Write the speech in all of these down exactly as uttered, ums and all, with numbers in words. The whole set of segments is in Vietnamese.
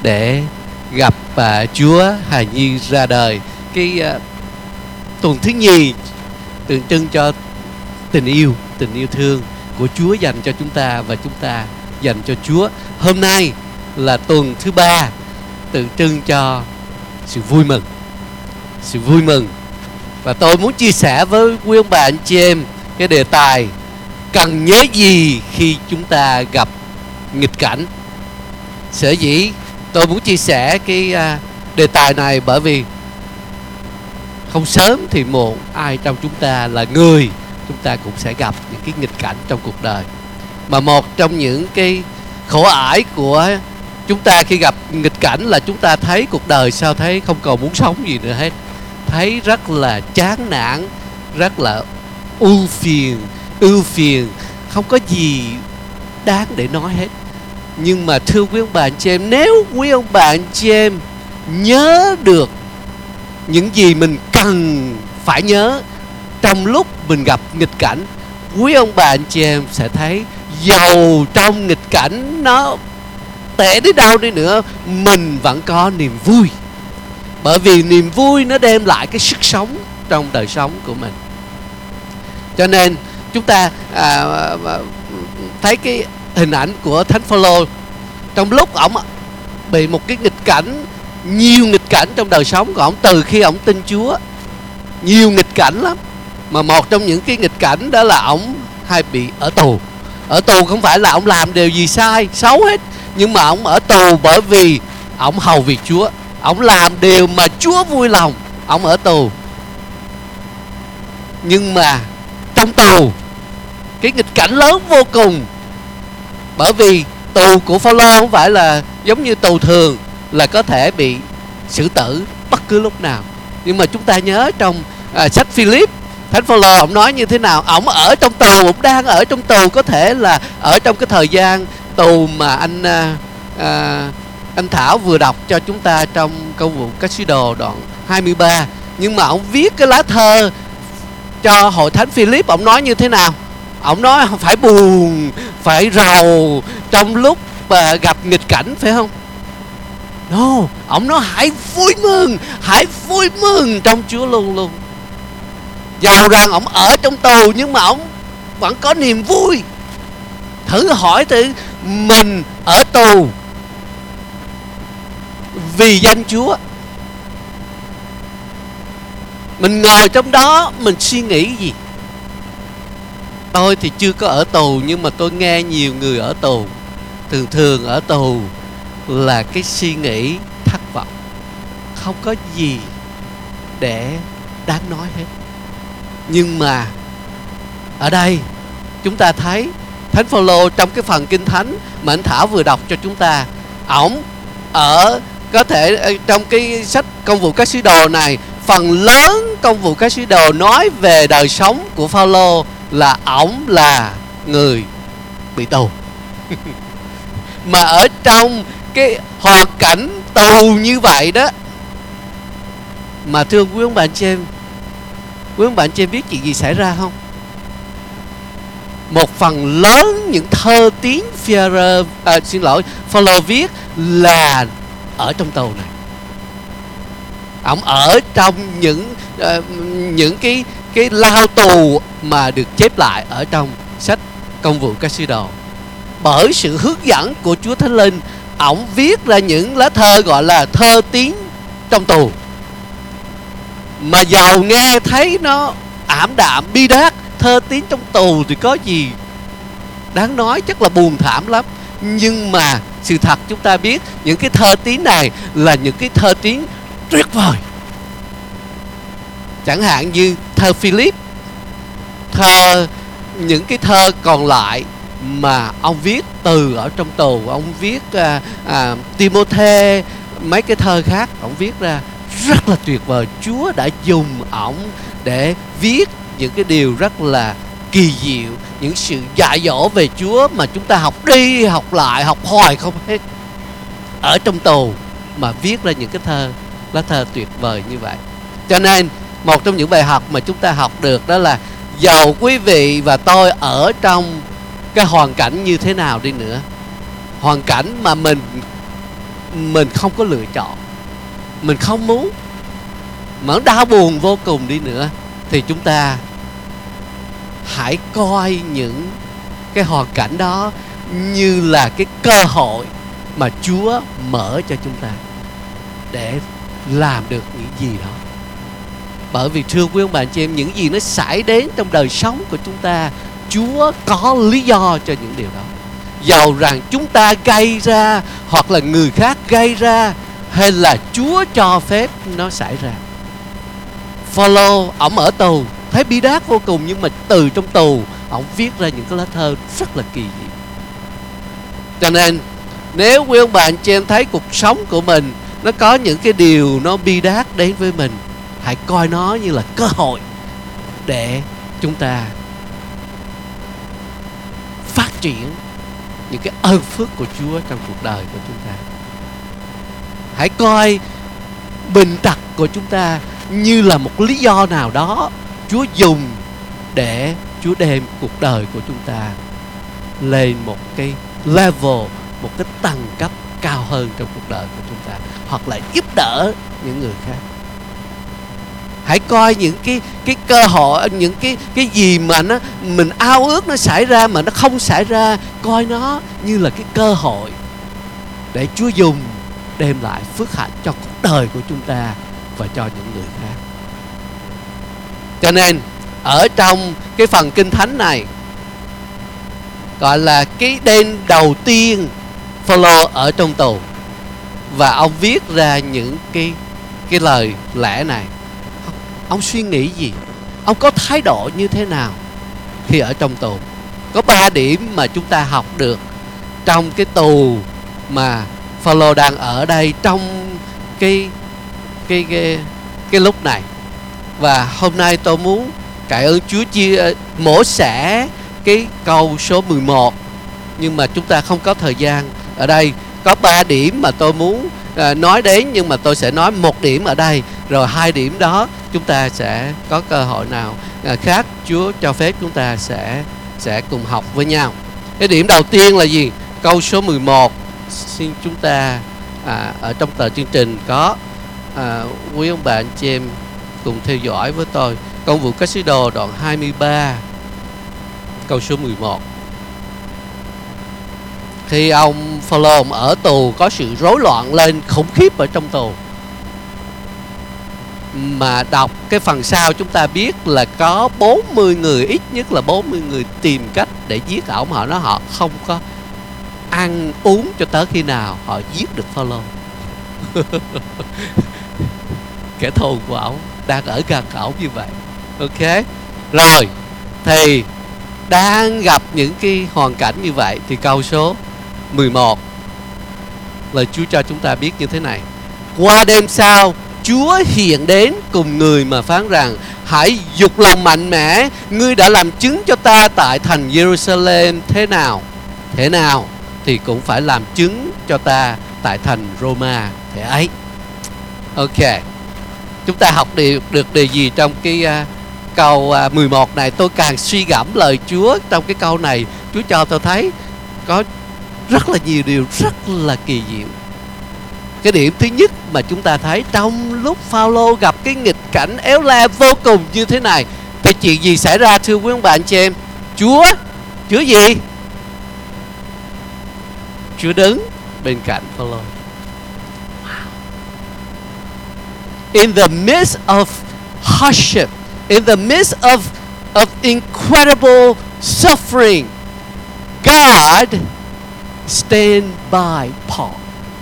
để gặp à, Chúa hài nhi ra đời. Cái à, tuần thứ nhì tượng trưng cho tình yêu, tình yêu thương của Chúa dành cho chúng ta và chúng ta dành cho Chúa. Hôm nay là tuần thứ ba, tượng trưng cho sự vui mừng, sự vui mừng. Và tôi muốn chia sẻ với quý ông bà anh chị em cái đề tài cần nhớ gì khi chúng ta gặp nghịch cảnh. Sở dĩ tôi muốn chia sẻ cái uh, đề tài này bởi vì không sớm thì muộn ai trong chúng ta là người chúng ta cũng sẽ gặp những cái nghịch cảnh trong cuộc đời. Mà một trong những cái khổ ải của chúng ta khi gặp nghịch cảnh là chúng ta thấy cuộc đời sao thấy không còn muốn sống gì nữa hết. Thấy rất là chán nản, rất là ưu phiền, ưu phiền, không có gì đáng để nói hết. Nhưng mà thưa quý ông bà anh chị em, nếu quý ông bà anh chị em nhớ được những gì mình cần phải nhớ trong lúc mình gặp nghịch cảnh, quý ông bà anh chị em sẽ thấy dầu trong nghịch cảnh nó tệ đến đâu đi nữa, mình vẫn có niềm vui. Bởi vì niềm vui nó đem lại cái sức sống trong đời sống của mình. Cho nên chúng ta à, thấy cái hình ảnh của Thánh Phaolô trong lúc ổng bị một cái nghịch cảnh, nhiều nghịch cảnh trong đời sống của ổng từ khi ổng tin Chúa. Nhiều nghịch cảnh lắm. Mà một trong những cái nghịch cảnh đó là ổng hay bị ở tù. Ở tù không phải là ổng làm điều gì sai, xấu hết, nhưng mà ổng ở tù bởi vì ổng hầu việc Chúa. Ổng làm điều mà Chúa vui lòng, ổng ở tù. Nhưng mà trong tù, cái nghịch cảnh lớn vô cùng. Bởi vì tù của Phaolô không phải là giống như tù thường là có thể bị xử tử bất cứ lúc nào. Nhưng mà chúng ta nhớ trong à, sách Philip, Thánh Phaolô ông nói như thế nào? Ông ở trong tù, ông đang ở trong tù, có thể là ở trong cái thời gian tù mà anh à, à, anh Thảo vừa đọc cho chúng ta trong Công vụ Các Sứ Đồ đoạn hai mươi ba. Nhưng mà ông viết cái lá thơ cho hội thánh Philip, ông nói như thế nào? Ông nói phải buồn, phải rầu trong lúc mà gặp nghịch cảnh, phải không? No, ông nói hãy vui mừng, hãy vui mừng trong Chúa luôn luôn. Dầu rằng ông ở trong tù nhưng mà ông vẫn có niềm vui. Thử hỏi thử, mình ở tù vì danh Chúa, mình ngồi trong đó mình suy nghĩ gì? Tôi thì chưa có ở tù, nhưng mà tôi nghe nhiều người ở tù. Thường thường ở tù là cái suy nghĩ thất vọng, không có gì để đáng nói hết. Nhưng mà ở đây chúng ta thấy Thánh Phaolô trong cái phần Kinh Thánh mà anh Thảo vừa đọc cho chúng ta, ổng ở có thể trong cái sách Công vụ Các Sứ Đồ này, phần lớn Công vụ Các Sứ Đồ nói về đời sống của Phaolô là ổng là người bị tù. Mà ở trong cái hoàn cảnh tù như vậy đó, mà thưa quý ông bà anh chị em, quý ông bà anh chị em biết chuyện gì xảy ra không? Một phần lớn những thơ tín Führer, à, xin lỗi, Phaolô viết là ở trong tù này. Ông ở trong những uh, những cái cái lao tù mà được chép lại ở trong sách Công vụ Các Sứ Đồ. Bởi sự hướng dẫn của Chúa Thánh Linh, ổng viết ra những lá thơ gọi là thơ tín trong tù. Mà giàu nghe thấy nó ảm đạm bi đát, thơ tín trong tù thì có gì đáng nói, chắc là buồn thảm lắm. Nhưng mà sự thật chúng ta biết, những cái thơ tín này là những cái thơ tín tuyệt vời. Chẳng hạn như thơ Philip, thơ những cái thơ còn lại mà ông viết từ ở trong tù. Ông viết à, à, Timôthê, mấy cái thơ khác ông viết ra rất là tuyệt vời. Chúa đã dùng ổng để viết những cái điều rất là kỳ diệu, những sự dạy dỗ về Chúa mà chúng ta học đi học lại, học hoài không hết. Ở trong tù mà viết ra những cái thơ, lá thơ tuyệt vời như vậy. Cho nên một trong những bài học mà chúng ta học được đó là dầu quý vị và tôi ở trong cái hoàn cảnh như thế nào đi nữa, hoàn cảnh mà mình mình không có lựa chọn, mình không muốn, mà đau buồn vô cùng đi nữa, thì chúng ta hãy coi những cái hoàn cảnh đó như là cái cơ hội mà Chúa mở cho chúng ta để làm được những gì đó. Bởi vì thưa quý ông bà chị em, những gì nó xảy đến trong đời sống của chúng ta, Chúa có lý do cho những điều đó. Dầu rằng chúng ta gây ra, hoặc là người khác gây ra, hay là Chúa cho phép nó xảy ra. Phaolô, ổng ở tù, thấy bi đát vô cùng, nhưng mà từ trong tù ổng viết ra những cái lá thơ rất là kỳ dị. Cho nên nếu quý ông bà anh chị em thấy cuộc sống của mình nó có những cái điều nó bi đát đến với mình, hãy coi nó như là cơ hội để chúng ta phát triển những cái ơn phước của Chúa trong cuộc đời của chúng ta. Hãy coi bệnh tật của chúng ta như là một lý do nào đó Chúa dùng để Chúa đem cuộc đời của chúng ta lên một cái level, một cái tầng cấp cao hơn trong cuộc đời của chúng ta, hoặc là giúp đỡ những người khác. Hãy coi những cái cái cơ hội, những cái cái gì mà nó mình ao ước nó xảy ra mà nó không xảy ra, coi nó như là cái cơ hội để Chúa dùng đem lại phước hạnh cho cuộc đời của chúng ta và cho những người khác. Cho nên ở trong cái phần Kinh Thánh này, gọi là cái đêm đầu tiên Phaolô ở trong tù, và ông viết ra những cái cái lời lẽ này. Ông suy nghĩ gì? Ông có thái độ như thế nào khi ở trong tù? Có ba điểm mà chúng ta học được trong cái tù mà Phaolô đang ở đây trong cái cái cái cái lúc này. Và hôm nay tôi muốn cảm ơn Chúa chia mổ xẻ cái câu số mười một, nhưng mà chúng ta không có thời gian. Ở đây có ba điểm mà tôi muốn à, nói đến, nhưng mà tôi sẽ nói một điểm ở đây, rồi hai điểm đó chúng ta sẽ có cơ hội nào à, khác Chúa cho phép chúng ta sẽ sẽ cùng học với nhau. Cái điểm đầu tiên là gì? Câu số mười một. Xin chúng ta à, ở trong tờ chương trình có à, quý ông bà anh chị em cùng theo dõi với tôi. Công vụ Các Sứ Đồ đoạn hai mươi ba, câu số mười một. Khi ông Phaolô ở tù, có sự rối loạn lên khủng khiếp ở trong tù. Mà đọc cái phần sau chúng ta biết là có bốn mươi người, ít nhất là bốn mươi người tìm cách để giết ổng. Họ nói họ không có ăn uống cho tới khi nào họ giết được Phaolô. Kẻ thù của ổng đang ở gần ổng như vậy. Ok. Rồi thì đang gặp những cái hoàn cảnh như vậy, thì câu số mười một lời Chúa cho chúng ta biết như thế này: qua đêm sau, Chúa hiện đến cùng người mà phán rằng: hãy dục lòng mạnh mẽ, ngươi đã làm chứng cho ta tại thành Jerusalem thế nào thế nào thì cũng phải làm chứng cho ta tại thành Roma thế ấy. Ok, chúng ta học được được điều gì trong cái uh, câu uh, mười một này? Tôi càng suy gẫm lời Chúa trong cái câu này, Chúa cho tôi thấy có rất là nhiều điều rất là kỳ diệu. Cái điểm thứ nhất mà chúng ta thấy, trong lúc Phaolô gặp cái nghịch cảnh éo le vô cùng như thế này, thì chuyện gì xảy ra thưa quý ông bà anh chị em? Chúa, Chúa gì? Chúa đứng bên cạnh Phaolô. In the midst of hardship, in the midst of of incredible suffering, God stand by Paul.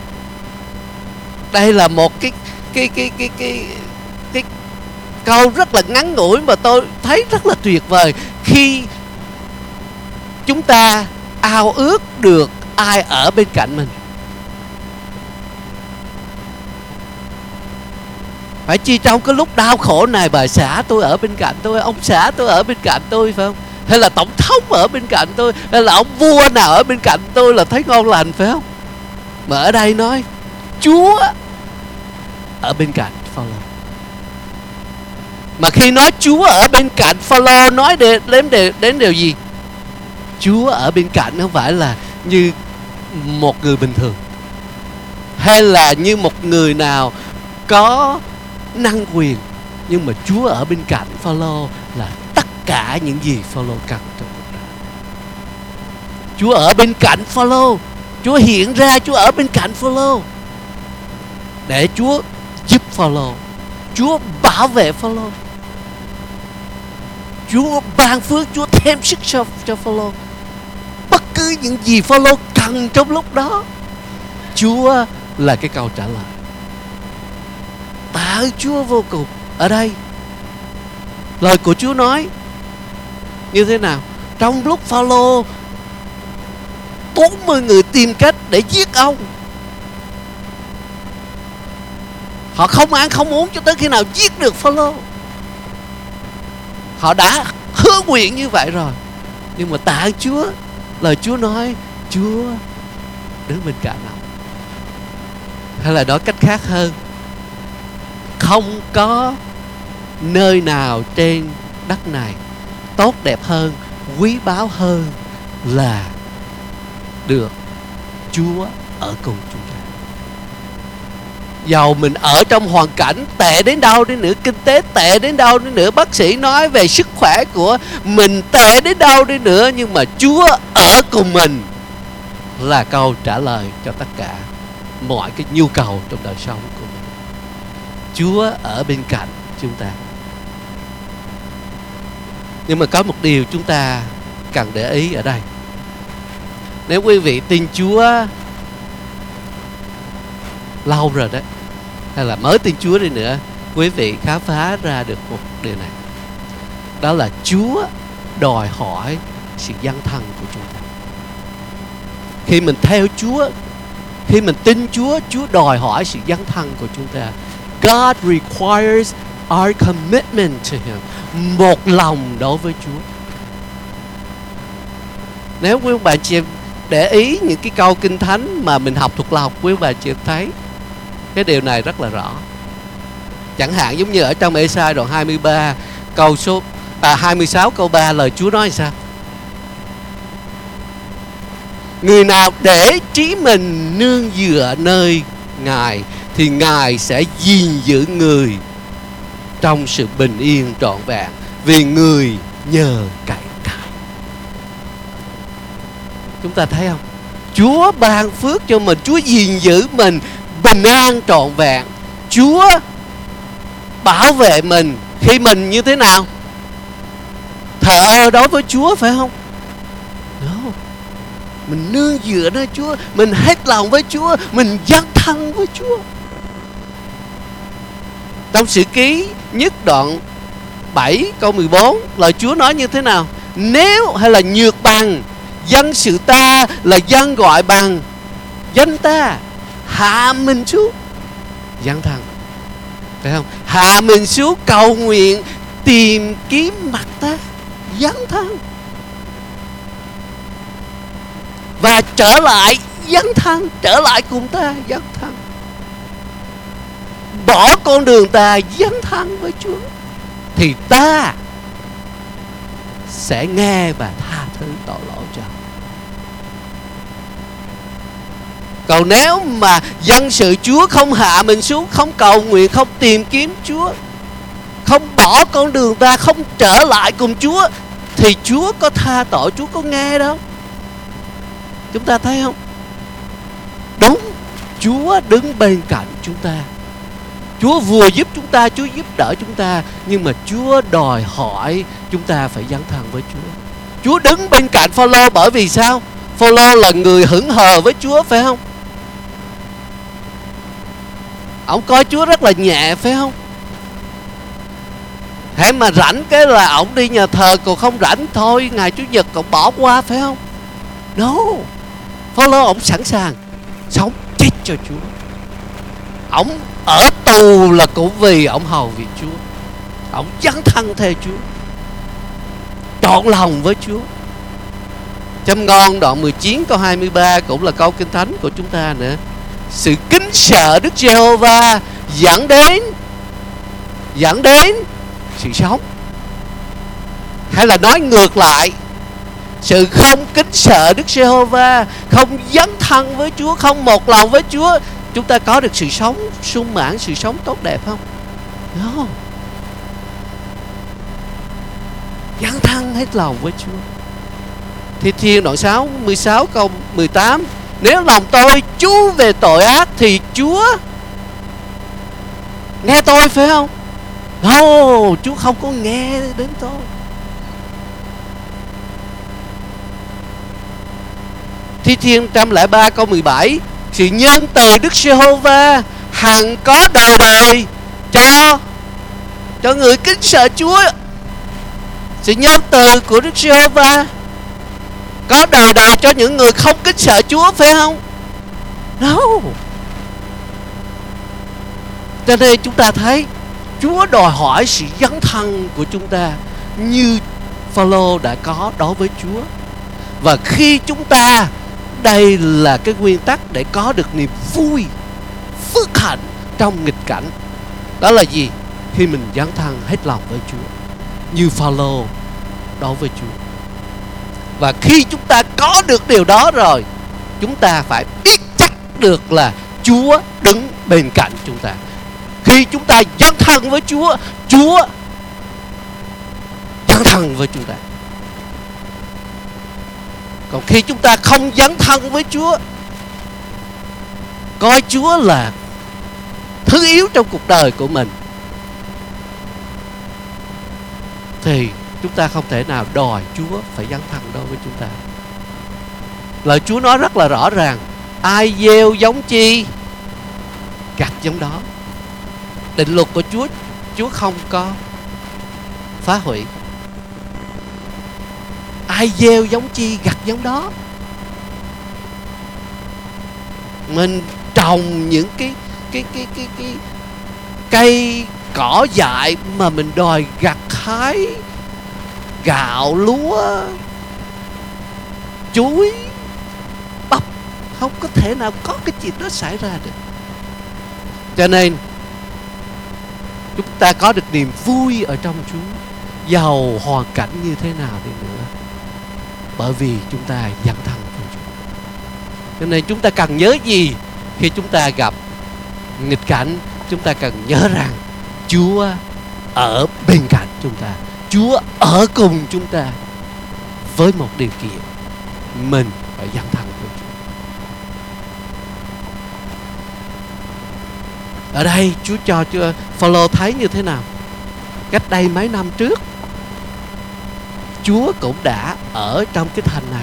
Đây là một cái cái cái cái cái cái câu rất là ngắn ngủi mà tôi thấy rất là tuyệt vời. Khi chúng ta ao ước được ai ở bên cạnh mình, phải chi trong cái lúc đau khổ này, bà xã tôi ở bên cạnh tôi, ông xã tôi ở bên cạnh tôi, phải không? Hay là tổng thống ở bên cạnh tôi, hay là ông vua nào ở bên cạnh tôi là thấy ngon lành, phải không? Mà ở đây nói Chúa ở bên cạnh Phaolô. Mà khi nói Chúa ở bên cạnh Phaolô, nói đến, đến, đến, đến điều gì? Chúa ở bên cạnh không phải là như một người bình thường, hay là như một người nào có năng quyền, nhưng mà Chúa ở bên cạnh Phao-lô là tất cả những gì Phao-lô cần trong cuộc đời. Chúa ở bên cạnh Phao-lô, Chúa hiện ra, Chúa ở bên cạnh Phao-lô để Chúa giúp Phao-lô, Chúa bảo vệ Phao-lô, Chúa ban phước, Chúa thêm sức cho, cho Phao-lô. Bất cứ những gì Phao-lô cần trong lúc đó, Chúa là cái câu trả lời. Tạ ơn Chúa vô cùng. Ở đây lời của Chúa nói như thế nào? Trong lúc Phao-lô bốn mươi người tìm cách để giết ông, họ không ăn không uống cho tới khi nào giết được Phao-lô. Họ đã hứa nguyện như vậy rồi, nhưng mà tạ ơn Chúa, lời Chúa nói Chúa đứng bên cạnh ông. Hay là nói cách khác hơn, không có nơi nào trên đất này tốt đẹp hơn, quý báu hơn là được Chúa ở cùng chúng ta. Dầu mình ở trong hoàn cảnh tệ đến đâu đi nữa, kinh tế tệ đến đâu đi nữa, bác sĩ nói về sức khỏe của mình tệ đến đâu đi nữa, nhưng mà Chúa ở cùng mình là câu trả lời cho tất cả mọi cái nhu cầu trong đời sống của mình. Chúa ở bên cạnh chúng ta. Nhưng mà có một điều chúng ta cần để ý ở đây. Nếu quý vị tin Chúa lâu rồi đó, hay là mới tin Chúa đi nữa, quý vị khám phá ra được một điều này. Đó là Chúa đòi hỏi sự dấn thân của chúng ta. Khi mình theo Chúa, khi mình tin Chúa, Chúa đòi hỏi sự dấn thân của chúng ta. God requires our commitment to Him. Một lòng đối với Chúa. Nếu quý bạn chị em để ý những cái câu kinh thánh mà mình học thuộc lòng, quý bạn chị em thấy cái điều này rất là rõ. Chẳng hạn giống như ở trong Ê-sai đoạn hai mươi ba câu số à, hai mươi sáu câu ba, lời Chúa nói sao? Người nào để trí mình nương dựa nơi Ngài thì Ngài sẽ gìn giữ người trong sự bình yên trọn vẹn, vì người nhờ cậy Ngài. Chúng ta thấy không? Chúa ban phước cho mình, Chúa gìn giữ mình bình an trọn vẹn. Chúa bảo vệ mình khi mình như thế nào? Thờ ơ đối với Chúa, phải không? No. Mình nương dựa nơi Chúa, mình hết lòng với Chúa, mình dấn thân với Chúa. Trong Sử Ký nhất đoạn bảy câu mười bốn, lời Chúa nói như thế nào? Nếu hay là nhược bằng dân sự ta là dân gọi bằng danh ta, hạ mình xuống dấn thân, phải không? Hạ mình xuống cầu nguyện, tìm kiếm mặt ta, dấn thân, và trở lại dấn thân, trở lại cùng ta dấn thân, bỏ con đường ta dấn thân với Chúa, thì ta sẽ nghe và tha thứ tội lỗi cho. Còn nếu mà dân sự Chúa không hạ mình xuống, không cầu nguyện, không tìm kiếm Chúa, không bỏ con đường ta, không trở lại cùng Chúa, thì Chúa có tha tội, Chúa có nghe đâu. Chúng ta thấy không? Đúng, Chúa đứng bên cạnh chúng ta, Chúa vừa giúp chúng ta, Chúa giúp đỡ chúng ta, nhưng mà Chúa đòi hỏi chúng ta phải dấn thân với Chúa. Chúa đứng bên cạnh Phao-lô bởi vì sao? Phao-lô là người hững hờ với Chúa, phải không? Ông coi Chúa rất là nhẹ, phải không? Hễ mà rảnh cái là ông đi nhà thờ, còn không rảnh thôi ngày Chủ nhật ông bỏ qua, phải không? No. Phao-lô ông sẵn sàng sống chết cho Chúa. Ông ở tù là cũng vì ông hầu việc Chúa. Ông dấn thân theo Chúa, trọn lòng với Chúa. Châm ngôn đoạn mười chín câu hai mươi ba cũng là câu kinh thánh của chúng ta nữa. Sự kính sợ Đức Giê-hô-va dẫn đến dẫn đến sự sống. Hay là nói ngược lại, sự không kính sợ Đức Giê-hô-va, không dấn thân với Chúa, không một lòng với Chúa chúng ta có được sự sống sung mãn, sự sống tốt đẹp không? No. Dấn thân hết lòng với Chúa. Thi Thiên đoạn sáu mươi sáu câu mười tám: nếu lòng tôi chú về tội ác thì Chúa nghe tôi, phải không? No, Chúa không có nghe đến tôi. Thi Thiên một trăm lẻ ba câu mười bảy: sự nhân từ Đức Giê-hô-va hằng có đời đời cho cho người kính sợ Chúa. Sự nhân từ của Đức Giê-hô-va có đời đời cho những người không kính sợ Chúa, phải không? No. Cho nên chúng ta thấy Chúa đòi hỏi sự dấn thân của chúng ta như Phao-lô đã có đối với Chúa. Và khi chúng ta, đây là cái nguyên tắc để có được niềm vui, phước hạnh trong nghịch cảnh. Đó là gì? Khi mình dấn thân hết lòng với Chúa như Phao-lô đối với Chúa. Và khi chúng ta có được điều đó rồi, chúng ta phải biết chắc được là Chúa đứng bên cạnh chúng ta. Khi chúng ta dấn thân với Chúa, Chúa dấn thân với chúng ta. Còn khi chúng ta không dấn thân với Chúa, coi Chúa là thứ yếu trong cuộc đời của mình, thì chúng ta không thể nào đòi Chúa phải dấn thân đối với chúng ta. Lời Chúa nói rất là rõ ràng: ai gieo giống chi gặt giống đó. Định luật của Chúa, Chúa không có phá hủy. Ai gieo giống chi gặt giống đó. Mình trồng những cái cái cái cái cái cây cỏ dại mà mình đòi gặt hái gạo, lúa, chuối, bắp, không có thể nào có cái chuyện đó xảy ra được. Cho nên chúng ta có được niềm vui ở trong Chúa, dầu hoàn cảnh như thế nào đi nữa, bởi vì chúng ta dấn thân với Chúa. Cho nên chúng ta cần nhớ gì khi chúng ta gặp nghịch cảnh? Chúng ta cần nhớ rằng Chúa ở bên cạnh chúng ta, Chúa ở cùng chúng ta, với một điều kiện: mình phải dấn thân với Chúa. Ở đây Chúa cho cho Phao-lô thấy như thế nào? Cách đây mấy năm trước, Chúa cũng đã ở trong cái thành này.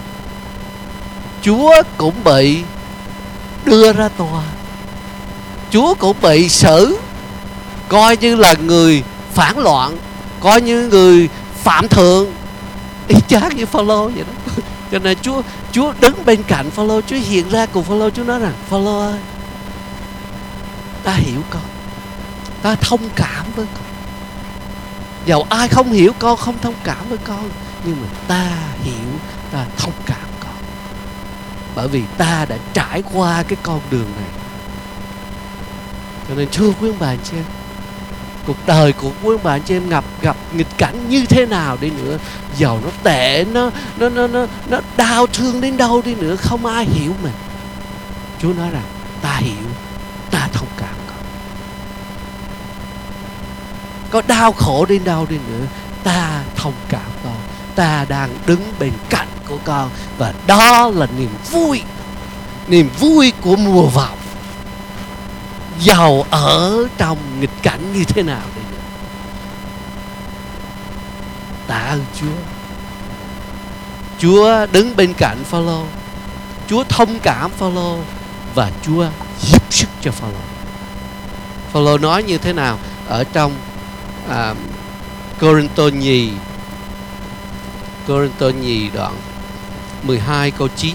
Chúa cũng bị đưa ra tòa. Chúa cũng bị xử, coi như là người phản loạn, coi như người phạm thượng, y chang như Phao-lô vậy đó. Cho nên Chúa Chúa đứng bên cạnh Phao-lô, Chúa hiện ra cùng Phao-lô, Chúa nói rằng: Phao-lô ơi, ta hiểu con, ta thông cảm với con. Dầu ai không hiểu con, không thông cảm với con, nhưng mà ta hiểu, ta thông cảm con, bởi vì ta đã trải qua cái con đường này. Cho nên thưa quý ông bà anh chị em, cuộc đời của quý ông bà anh chị em gặp gặp nghịch cảnh như thế nào đi nữa, dầu nó tệ, nó nó nó nó nó đau thương đến đâu đi nữa, không ai hiểu mình. Chúa nói rằng: ta hiểu, ta thông cảm con. Có đau khổ đến đâu đi nữa, ta thông cảm con, ta đang đứng bên cạnh của con. Và đó là niềm vui, niềm vui của mùa vọng, dầu ở trong nghịch cảnh như thế nào đi nữa. Tạ ơn Chúa. Chúa đứng bên cạnh Phao-lô, Chúa thông cảm Phao-lô, và Chúa giúp sức cho Phao-lô. Phao-lô nói như thế nào ở trong à, Cô-rinh-tô nhì Cô-rinh-tô nhì đoạn mười hai câu chín.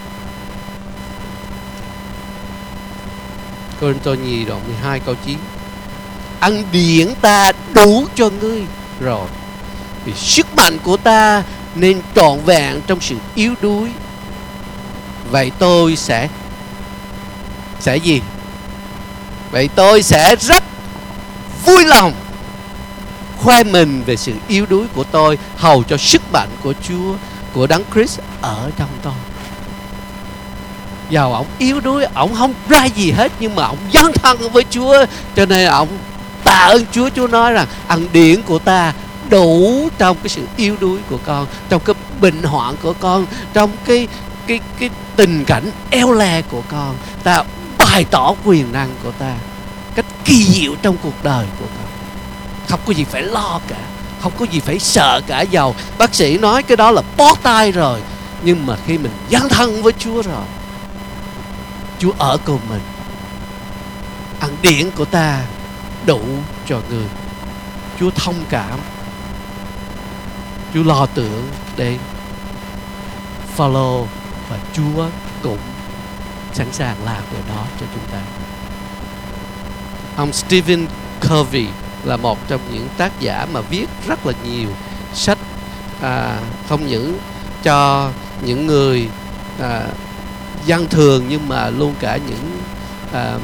Cô-rinh-tô nhì đoạn mười hai câu chín: ân điển ta đủ cho ngươi rồi, vì sức mạnh của ta nên trọn vẹn trong sự yếu đuối. Vậy tôi sẽ Sẽ gì? Vậy tôi sẽ rất vui lòng khoe mình về sự yếu đuối của tôi, hầu cho sức mạnh của Chúa, của Đấng Christ ở trong tôi. Dầu ổng yếu đuối, ổng không ra gì hết, nhưng mà ổng dấn thân với Chúa, cho nên ổng tạ ơn Chúa. Chúa nói rằng ân điển của ta đủ trong cái sự yếu đuối của con, trong cái bệnh hoạn của con, trong cái cái cái tình cảnh eo le của con. Ta bày tỏ quyền năng của ta cách kỳ diệu trong cuộc đời của con. Không có gì phải lo cả, không có gì phải sợ cả. Dầu bác sĩ nói cái đó là bó tay rồi, nhưng mà khi mình dấn thân với Chúa rồi, Chúa ở cùng mình. Ân điển của ta đủ cho người. Chúa thông cảm, Chúa lo tưởng để follow, và Chúa cũng sẵn sàng làm điều đó cho chúng ta. Ông Stephen Covey là một trong những tác giả mà viết rất là nhiều sách, à, không những cho những người à, dân thường, nhưng mà luôn cả những à,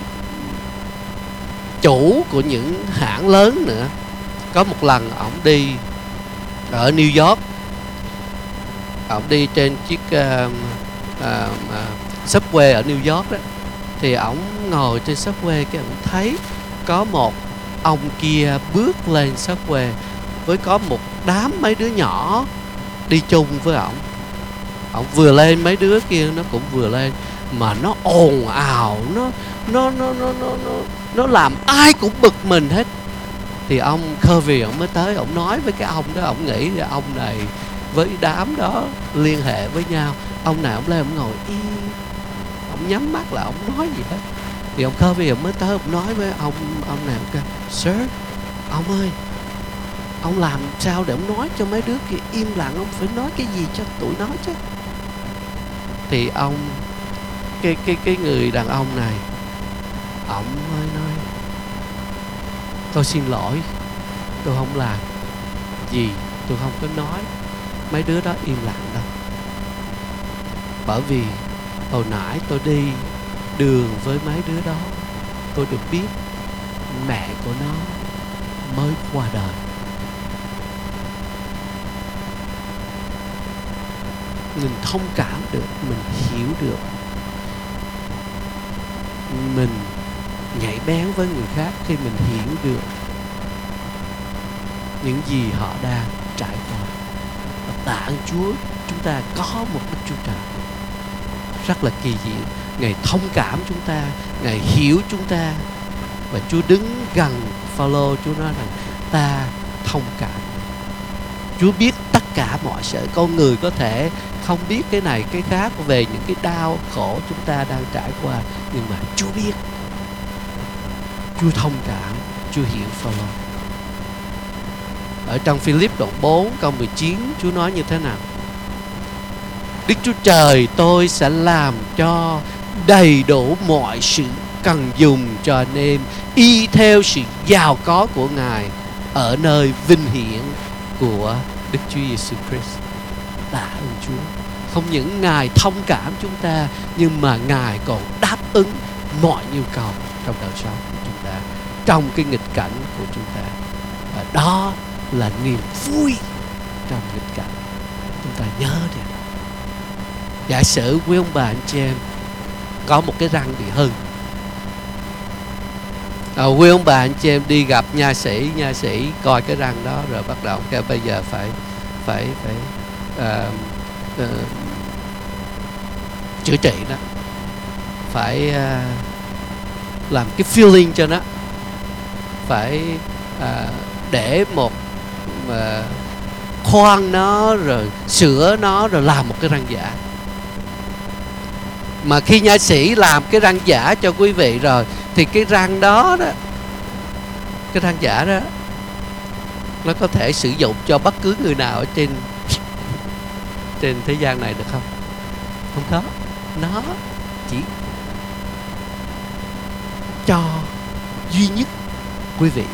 chủ của những hãng lớn nữa. Có một lần ổng đi ở New York, ổng đi trên chiếc uh, uh, uh, subway ở New York đó, thì ổng ngồi trên subway, cái ổng thấy có một ông kia bước lên subway với có một đám mấy đứa nhỏ đi chung với ổng. Ổng vừa lên, mấy đứa kia nó cũng vừa lên, mà nó ồn ào, nó nó nó nó nó nó nó làm ai cũng bực mình hết. Thì ông Covey ổng mới tới, ổng nói với cái ông đó, ổng nghĩ là ông này với đám đó liên hệ với nhau. Ông này ổng lên, ổng ngồi y, ổng nhắm mắt là ổng nói gì hết. Thì ông Covey ổng mới tới, ổng nói với ông ông này, ông kêu: Sir, ông ơi, ông làm sao để ông nói cho mấy đứa kia im lặng, ông phải nói cái gì cho tụi nó chứ. Thì ông cái cái cái người đàn ông này, ổng mới nói: tôi xin lỗi, tôi không làm gì, tôi không có nói mấy đứa đó im lặng đâu. Bởi vì hồi nãy tôi đi đường với mấy đứa đó, tôi được biết mẹ của nó mới qua đời. Mình thông cảm được, mình hiểu được, mình nhạy bén với người khác khi mình hiểu được những gì họ đang trải qua. Và tạ ơn Chúa, chúng ta có một Đức Chúa Trời rất là kỳ diệu. Ngài thông cảm chúng ta, Ngài hiểu chúng ta, và Chúa đứng gần Phao-lô. Chúa nói rằng ta thông cảm. Chúa biết tất cả mọi sự. Con người có thể không biết cái này cái khác về những cái đau khổ chúng ta đang trải qua, nhưng mà Chúa biết. Chúa thông cảm, Chúa hiểu Phao-lô. Ở trong Philip đoạn bốn câu mười chín, Chúa nói như thế nào? Đức Chúa Trời tôi sẽ làm cho đầy đủ mọi sự cần dùng cho anh em, y theo sự giàu có của Ngài ở nơi vinh hiển của Đức Chúa Giêsu Christ. Tạ ơn Chúa. Không những Ngài thông cảm chúng ta, nhưng mà Ngài còn đáp ứng mọi nhu cầu trong đời sống của chúng ta, trong cái nghịch cảnh của chúng ta. Và đó là niềm vui trong nghịch cảnh. Chúng ta nhớ đi. Giả sử quý ông bà anh chị em có một cái răng bị hư, à, quý ông bà anh chị em đi gặp nha sĩ, nha sĩ coi cái răng đó rồi bắt đầu kêu bây giờ phải phải phải uh, uh, chữa trị đó, phải uh, làm cái filling cho nó, phải uh, để một uh, khoan nó rồi sửa nó rồi làm một cái răng giả. Mà khi nha sĩ làm cái răng giả cho quý vị rồi thì cái răng đó đó, cái răng giả đó, nó có thể sử dụng cho bất cứ người nào ở trên trên thế gian này được không? Không có. Nó chỉ cho duy nhất quý vị.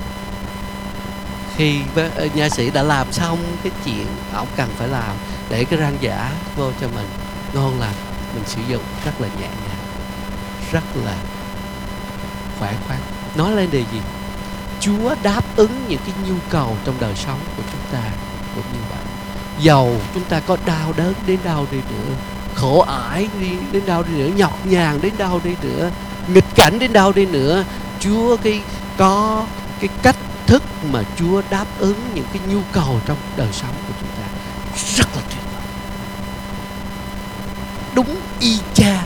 Khi nha sĩ đã làm xong cái chuyện ông cần phải làm để cái răng giả vô cho mình ngon lành, mình sử dụng rất là nhẹ nhàng, rất là khỏe khoắn. Nói lên điều gì? Chúa đáp ứng những cái nhu cầu trong đời sống của chúng ta cũng như vậy. Dầu chúng ta có đau đớn đến đâu đi nữa, khổ ải đi đến đâu đi nữa, nhọc nhằn đến đâu đi nữa, nghịch cảnh đến đâu đi nữa, Chúa cái có cái cách thức mà Chúa đáp ứng những cái nhu cầu trong đời sống của chúng ta rất là tuyệt vời, đúng y chang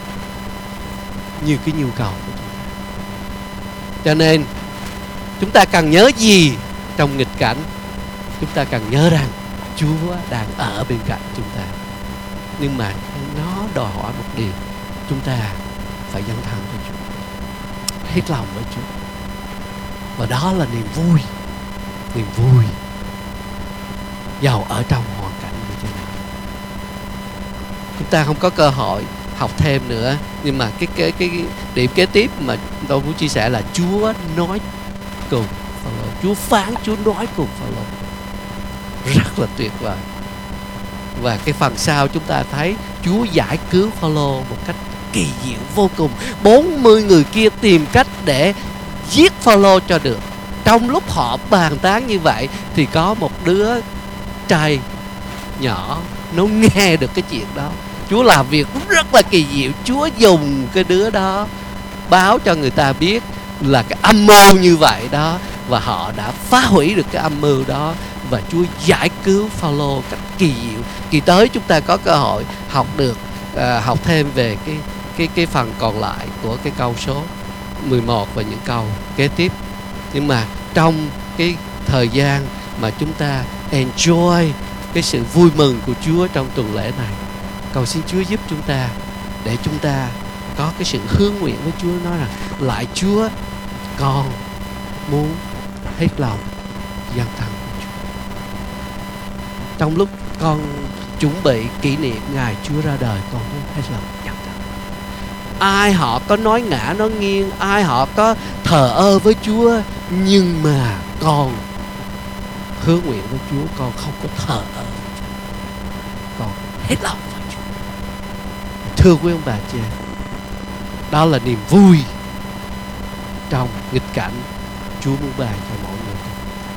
như cái nhu cầu của chúng ta. Cho nên chúng ta cần nhớ gì trong nghịch cảnh? Chúng ta cần nhớ rằng Chúa đang ở bên cạnh chúng ta. Nhưng mà nó đòi hỏi một điều, chúng ta phải dấn thân với Chúa, hết lòng với Chúa. Và đó là niềm vui, niềm vui giàu ở trong hoàn cảnh như thế này. Chúng ta không có cơ hội học thêm nữa, nhưng mà cái cái cái điểm kế tiếp mà tôi muốn chia sẻ là Chúa nói cùng Phaolô, Chúa phán, Chúa nói cùng Phaolô, rất là tuyệt vời. Và cái phần sau chúng ta thấy Chúa giải cứu Phaolô một cách kỳ diệu vô cùng. bốn mươi người kia tìm cách để giết Phaolô cho được. Trong lúc họ bàn tán như vậy thì có một đứa trai nhỏ nó nghe được cái chuyện đó. Chúa làm việc rất là kỳ diệu. Chúa dùng cái đứa đó báo cho người ta biết là cái âm mưu như vậy đó, và họ đã phá hủy được cái âm mưu đó, và Chúa giải cứu Phaolô cách kỳ diệu. Kỳ tới chúng ta có cơ hội học được uh, học thêm về cái cái cái phần còn lại của cái câu số mười một và những câu kế tiếp. Nhưng mà trong cái thời gian mà chúng ta enjoy cái sự vui mừng của Chúa trong tuần lễ này, cầu xin Chúa giúp chúng ta để chúng ta có cái sự hướng nguyện với Chúa, nói rằng lại Chúa, con muốn hết lòng dấn thân của Chúa. Trong lúc con chuẩn bị kỷ niệm ngày Chúa ra đời, con muốn hết lòng dấn thân. Ai họ có nói ngã nói nghiêng, ai họ có thờ ơ với Chúa, nhưng mà con hứa nguyện với Chúa, con không có thờ ơ với Chúa, con hết lòng với Chúa. Thưa quý ông bà chị em, đó là niềm vui trong nghịch cảnh Chúa muốn ban cho mình.